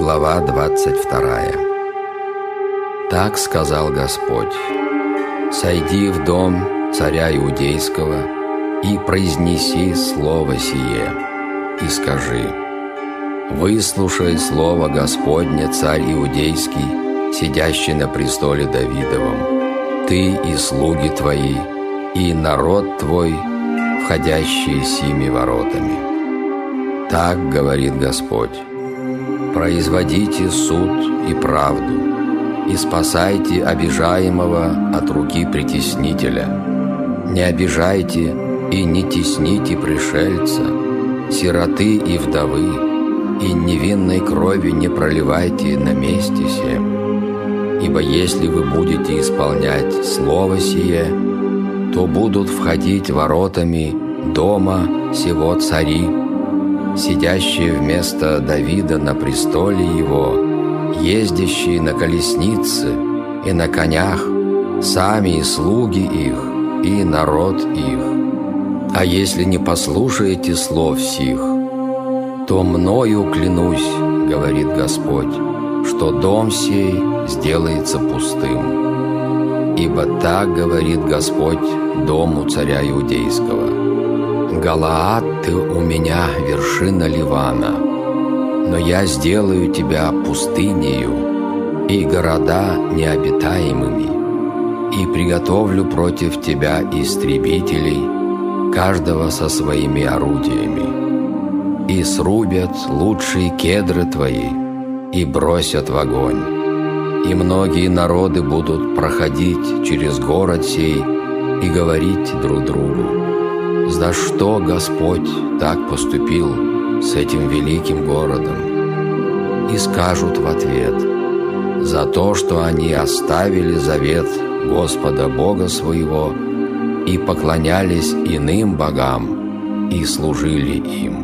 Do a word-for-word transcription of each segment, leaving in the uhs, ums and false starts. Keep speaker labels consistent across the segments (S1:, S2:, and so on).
S1: Глава двадцать вторая. Так сказал Господь: «Сойди в дом царя Иудейского и произнеси слово сие, и скажи: выслушай слово Господне, царь Иудейский, сидящий на престоле Давидовом, ты и слуги твои, и народ твой, входящий сими воротами. Так говорит Господь: производите суд и правду, и спасайте обижаемого от руки притеснителя. Не обижайте и не тесните пришельца, сироты и вдовы, и невинной крови не проливайте на месте сем. Ибо если вы будете исполнять слово сие, то будут входить воротами дома сего цари, сидящие вместо Давида на престоле его, ездящие на колеснице и на конях, сами и слуги их, и народ их. А если не послушаете слов сих, то мною клянусь, говорит Господь, что дом сей сделается пустым. Ибо так говорит Господь дому царя Иудейского: Галаад, ты у меня вершина Ливана, но я сделаю тебя пустынею и города необитаемыми, и приготовлю против тебя истребителей, каждого со своими орудиями, и срубят лучшие кедры твои и бросят в огонь. И многие народы будут проходить через город сей и говорить друг другу: за что Господь так поступил с этим великим городом? И скажут в ответ: за то, что они оставили завет Господа Бога своего и поклонялись иным богам и служили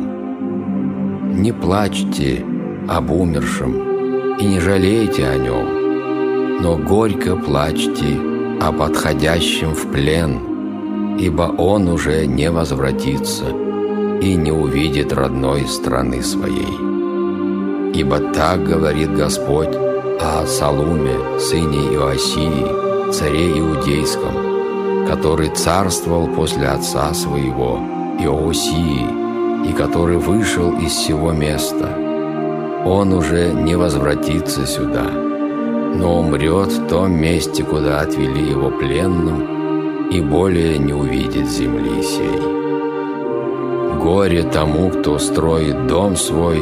S1: им. Не плачьте об умершем и не жалейте о нем, но горько плачьте об отходящем в плен, ибо он уже не возвратится и не увидит родной страны своей. Ибо так говорит Господь о Салуме, сыне Иосии, царе Иудейском, который царствовал после отца своего, Иосии, и который вышел из сего места. Он уже не возвратится сюда, но умрет в том месте, куда отвели его пленным, и более не увидит земли сей. Горе тому, кто строит дом свой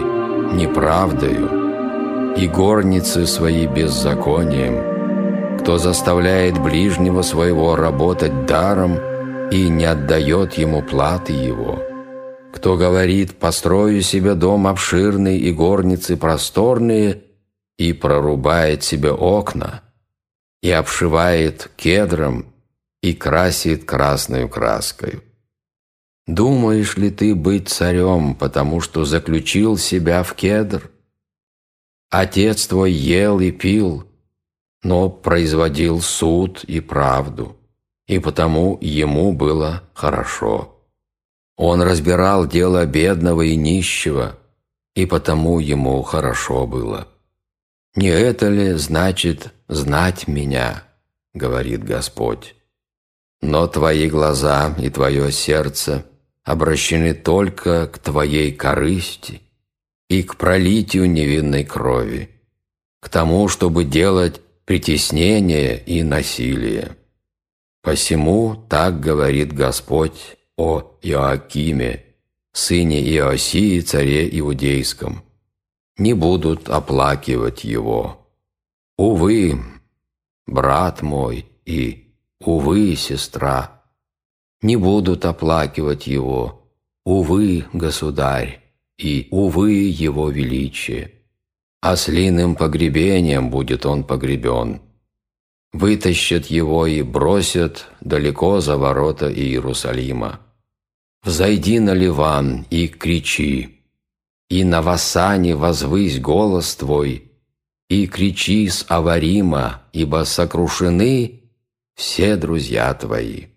S1: неправдою и горницы свои беззаконием, кто заставляет ближнего своего работать даром и не отдает ему платы его, кто говорит: построю себе дом обширный и горницы просторные, и прорубает себе окна, и обшивает кедром, и красит красною краской. Думаешь ли ты быть царем, потому что заключил себя в кедр? Отец твой ел и пил, но производил суд и правду, и потому ему было хорошо. Он разбирал дело бедного и нищего, и потому ему хорошо было. Не это ли значит знать меня, говорит Господь? Но твои глаза и твое сердце обращены только к твоей корысти и к пролитию невинной крови, к тому, чтобы делать притеснение и насилие. Посему так говорит Господь о Иоакиме, сыне Иосии, царе Иудейском: не будут оплакивать его. Увы, брат мой, и увы, сестра, не будут оплакивать его. Увы, государь, и увы, его величие. Ослиным погребением будет он погребен. Вытащат его и бросят далеко за ворота Иерусалима. Взойди на Ливан и кричи, и на Васане возвысь голос твой, и кричи с Аварима, ибо сокрушены все друзья твои.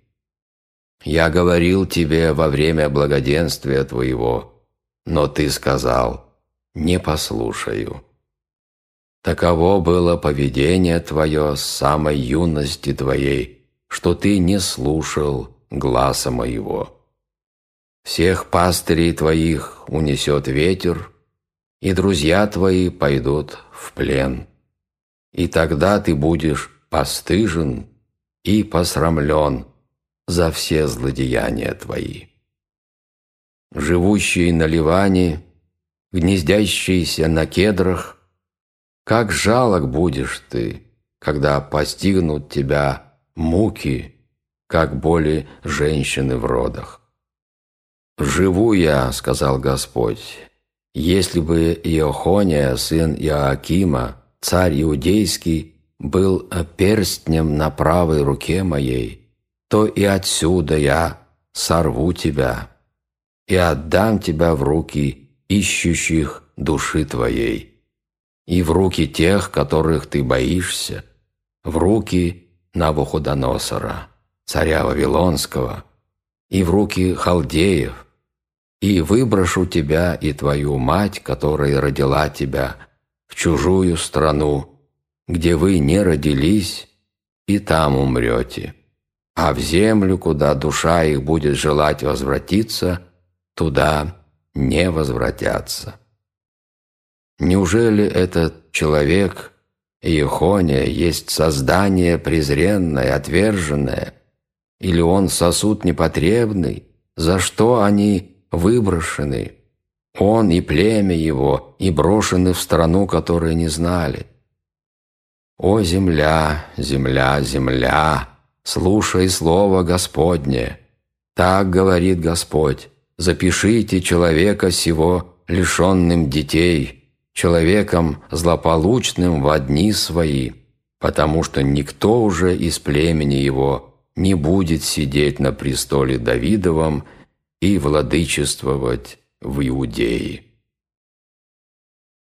S1: Я говорил тебе во время благоденствия твоего, но ты сказал: не послушаю. Таково было поведение твое с самой юности твоей, что ты не слушал гласа моего. Всех пастырей твоих унесет ветер, и друзья твои пойдут в плен. И тогда ты будешь постыжен и посрамлен за все злодеяния твои. Живущий на Ливане, гнездящийся на кедрах, как жалок будешь ты, когда постигнут тебя муки, как боли женщины в родах. «Живу я, — сказал Господь, — если бы Иохония, сын Иоакима, царь иудейский, был перстнем на правой руке моей, то и отсюда я сорву тебя и отдам тебя в руки ищущих души твоей, и в руки тех, которых ты боишься, в руки Навуходоносора, царя Вавилонского, и в руки халдеев, и выброшу тебя и твою мать, которая родила тебя, в чужую страну, где вы не родились, и там умрете, а в землю, куда душа их будет желать возвратиться, туда не возвратятся». Неужели этот человек, Иехония, есть создание презренное, отверженное, или он сосуд непотребный, за что они выброшены, он и племя его, и брошены в страну, которую не знали? «О земля, земля, земля, слушай слово Господне! Так говорит Господь: запишите человека сего лишенным детей, человеком злополучным во дни свои, потому что никто уже из племени его не будет сидеть на престоле Давидовом и владычествовать в Иудее».